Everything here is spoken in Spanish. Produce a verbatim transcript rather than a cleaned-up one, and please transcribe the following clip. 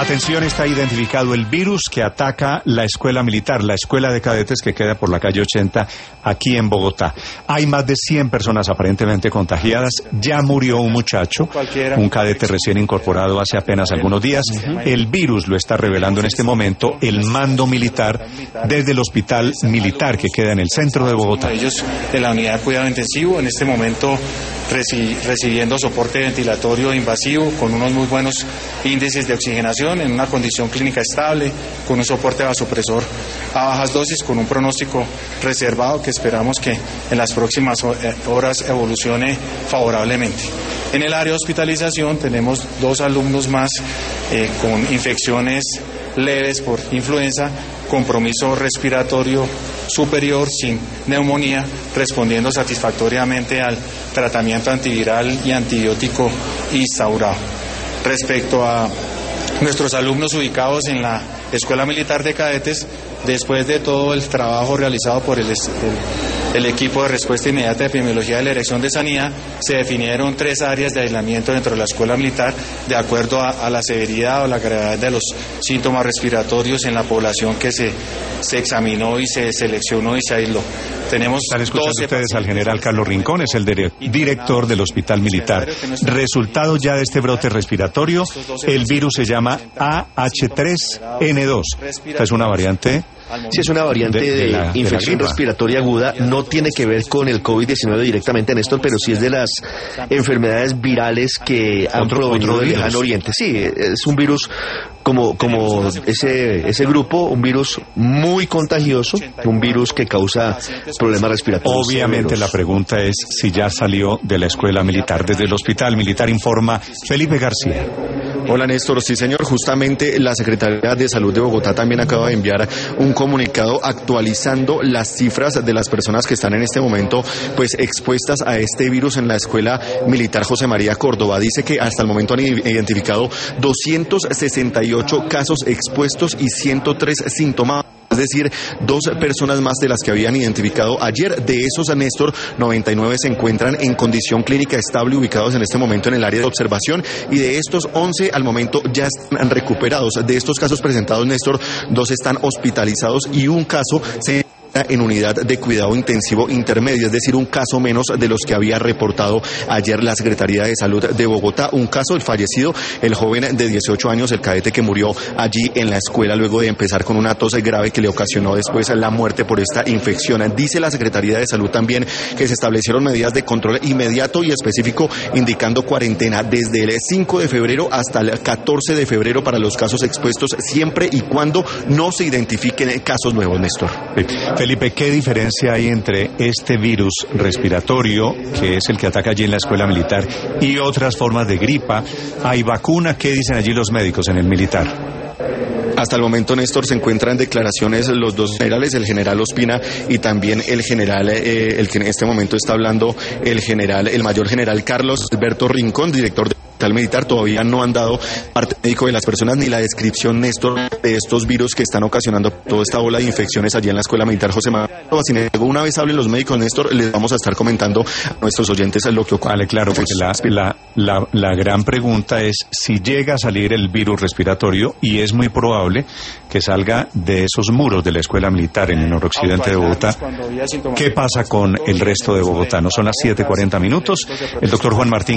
Atención, está identificado el virus que ataca la escuela militar, la escuela de cadetes que queda por la calle ochenta aquí en Bogotá. Hay más de cien personas aparentemente contagiadas. Ya murió un muchacho, un cadete recién incorporado hace apenas algunos días. El virus lo está revelando en este momento el mando militar desde el hospital militar que queda en el centro de Bogotá. Ellos de la unidad de cuidado intensivo en este momento reci- recibiendo soporte ventilatorio invasivo con unos muy buenos índices de oxigenación en una condición clínica estable, con un soporte vasopresor a bajas dosis, con un pronóstico reservado que esperamos que en las próximas horas evolucione favorablemente. En el área de hospitalización tenemos dos alumnos más eh, con infecciones leves por influenza, compromiso respiratorio superior sin neumonía, respondiendo satisfactoriamente al tratamiento antiviral y antibiótico instaurado. Respecto a nuestros alumnos ubicados en la Escuela Militar de Cadetes, después de todo el trabajo realizado por el, el, el equipo de respuesta inmediata de epidemiología de la Dirección de Sanidad, se definieron tres áreas de aislamiento dentro de la escuela militar de acuerdo a, a la severidad o la gravedad de los síntomas respiratorios en la población que se, se examinó y se seleccionó y se aisló. Tenemos Están escuchando ustedes al general Carlos Rincón, es el dire- director del Hospital Militar. Resultado ya de este brote respiratorio, el virus se llama A H tres N dos. Esta es una variante. Sí, es una variante de, de, la, de infección de respiratoria aguda. No tiene que ver con el COVID diecinueve directamente, Néstor, pero sí es de las enfermedades virales que han provenido del lejano oriente. Sí, es un virus como como ese ese grupo, un virus muy contagioso, un virus que causa problemas respiratorios. Obviamente severos. La pregunta es si ya salió de la escuela militar. Desde el Hospital Militar informa Felipe García. Hola Néstor, sí señor, justamente la Secretaría de Salud de Bogotá también acaba de enviar un comunicado actualizando las cifras de las personas que están en este momento pues expuestas a este virus en la Escuela Militar José María Córdoba. Dice que hasta el momento han identificado doscientos sesenta y ocho casos expuestos y ciento tres síntomas. Es decir, dos personas más de las que habían identificado ayer. De esos, Néstor, noventa y nueve se encuentran en condición clínica estable, ubicados en este momento en el área de observación, y de estos, once al momento ya están recuperados. De estos casos presentados, Néstor, dos están hospitalizados y un caso se en unidad de cuidado intensivo intermedio, es decir, un caso menos de los que había reportado ayer la Secretaría de Salud de Bogotá. Un caso, el fallecido, el joven de dieciocho años, el cadete que murió allí en la escuela luego de empezar con una tos grave que le ocasionó después la muerte por esta infección. Dice la Secretaría de Salud también que se establecieron medidas de control inmediato y específico, indicando cuarentena desde el cinco de febrero hasta el catorce de febrero para los casos expuestos, siempre y cuando no se identifiquen casos nuevos, Néstor. Felipe, ¿qué diferencia hay entre este virus respiratorio, que es el que ataca allí en la escuela militar, y otras formas de gripa? ¿Hay vacuna? ¿Qué dicen allí los médicos en el militar? Hasta el momento, Néstor, se encuentran declaraciones los dos generales, el general Ospina y también el general, eh, el que en este momento está hablando, el general, el mayor general Carlos Alberto Rincón, director de militar. Todavía no han dado parte médico de las personas ni la descripción, Néstor, de estos virus que están ocasionando toda esta ola de infecciones allí en la Escuela Militar José María. Sin embargo, una vez hablen los médicos, Néstor, les vamos a estar comentando a nuestros oyentes lo que ocurre. Vale, claro, porque la, la, la, la gran pregunta es si llega a salir el virus respiratorio, y es muy probable que salga de esos muros de la Escuela Militar en el noroccidente de Bogotá. ¿Qué pasa con el resto de Bogotá? No son las siete cuarenta minutos. El doctor Juan Martín